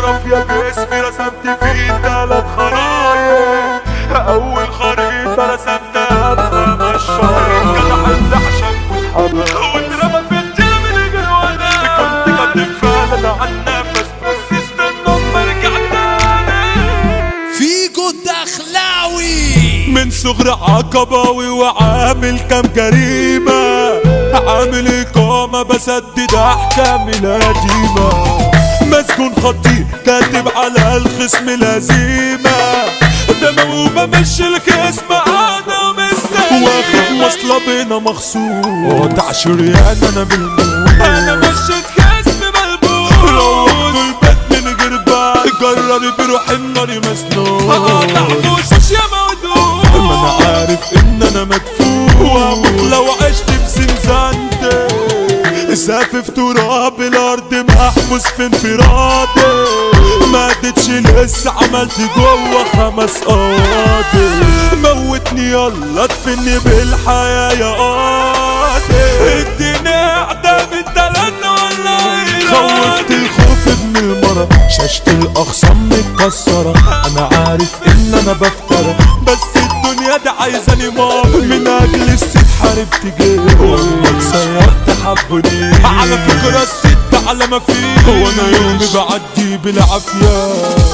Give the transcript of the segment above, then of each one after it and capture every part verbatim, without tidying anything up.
جغرافيا باسمي رسمت فيه تلات خرايط. اول خريطة رسمتها بخمس شرايط. جدع اللي عشان كنت حرام واترمى في الجبل يجري ورايا. كنت قدم فعلا عن نفس بس استنى اما ارجع تاني. فيجو الدخلاوي من صغر عقباوي وعامل كام جريمة. عامل إقامة بسدد أحكام القديمة. مسجون خطير كاتب على الخصم لازمة. دموي بمشي الخصم أنا مستني. واخد مواصلة بينا مخصوص قطع شريان أنا بالموت. أنا مشيت خصم ملبوس. روحت البيت من غير بعد. جرر بروح النار مسنون. قطع فوشش يا مودود. ما أنا عارف إن أنا مدفون. وأموت لو عشت في زنزانتي. سافف تراب الارض محبوس في انفرادي. ما ادتش لسه عملت جوه خمس قواضي. موتني يلا ادفني بالحياة يا قاضي. اديني اعدام التلاتة ولا ايه. خوفت الخوف ابن المرة. شاشة الاخصام متكسرة. انا عارف ان انا بفترى بس الدنيا دي عايزاني مار. من اجل الست حاربت جيب وامك سيرت حبني. على فكرة الست على ما فيه. وانا يومي بعدي بالعافية.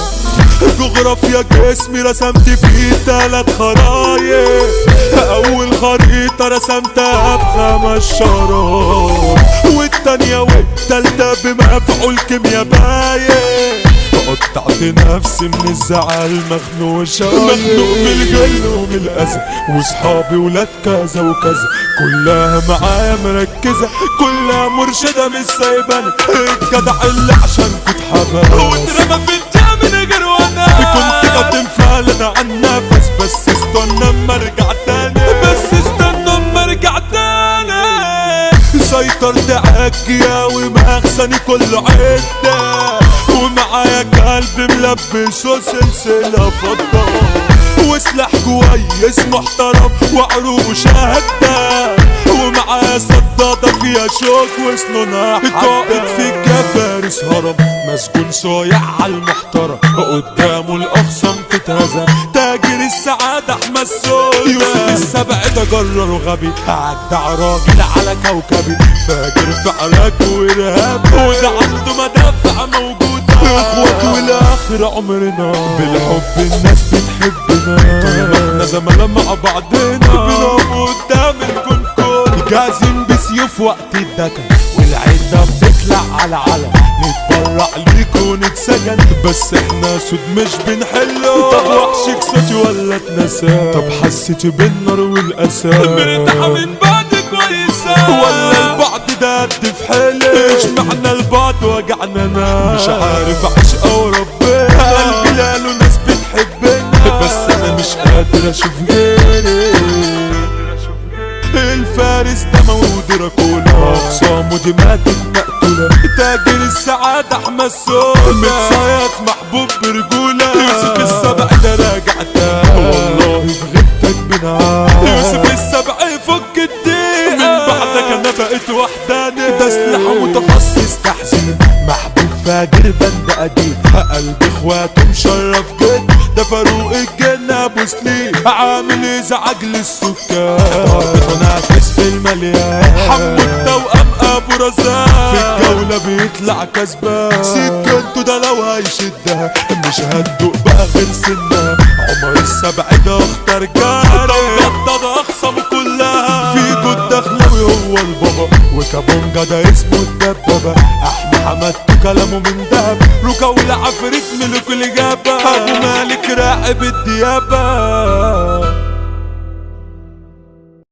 جغرافيا جسمي رسمت فيه تلات خرايط. اول خريطة رسمتها بخمس شرايط. والتانية والتالتة بمفعول كيميا باين. قطعت نفسي من الزعل مخنوق شايف. مخنوق من الجل ومن الأذى. وصحابي ولاد كذا وكذا. كلها معايا مركزة. كلها مرشدة مش سايباني. الجدع اللي عشان كنت حبايب واترمى في الجامع غير وانا. كنت قدم فعلا عن نفس بس استنى اما ارجع تاني. بس استنى اما ارجع تاني. سيطرت عالجيا ومخزني كله عدة. ومعايا كلب ملبسه سلسلة فضة. وسلاح كويس محترم وعروق شهدة. ومعايا صدادة فيها شوك وسنونها قائد في الجفارس هرم. مسجون صايع عالمحترم قدامه الاخصام تتهزم. تاجر السعادة احمد سوق. يوسف السبع ده جرر غبي. عدع راجل على كوكبي. فاجر في عراك وارهاب. وده عنده مدافع موجودة. اخوات والاخر عمرنا. بالحب الناس بتحبنا. طول احنا زملاء مع بعضنا. بنقف قدام الكون كون. جاهزين بسيوف وقت الدكن. والعدة بتطلع على علم. نتبرع ليك ونتسجن. بس احنا سود مش بنحله. طب وحشك صوتي ولا اتنسى. طب حسيت بالنار والاسى. مرتاحة من بعد كويسة. ولا البعد ده قد في حيلي. ايش معنى البعد وجعنا انا. مش عارف اعيش او ربنا. قلبي لاله ناس بتحبنا. بس انا مش قادر اشوف غيري. الفارس ده موجود راكولا. اخصامه دي ماتت مقتولة. تاجر السعادة احمد سوق. متصيط محبوب برجولة. يوسف السبع ده راجع تاني. والله في غيبتك بنعاني. يوسف السبع يفك الدقيقة. من بعدك انا بقيت وحداني. ده سلاح متخصص تحزين. محبوب فاجر بند قديم. قلب اخواته مشرف جد. ده فاروق الجنة ابو سليم. عامل ازعاج للسكان. منافس في المليان. حمو التوأم ابو رزاق. في الجولة بيطلع كسبان. سكنته ده لو هيشدها مش هتدوق بقى غير سنها. عمر السبع ده اختار جاري. ده مجدد اخصم كلها. فيجو الدخلاوي هو البابا. وكابونجا ده اسمه الدبابة. احمد حمدته كلامه من دهب. روكا والعفريت ملك الإجابة. ابو مالك راقب الديابة.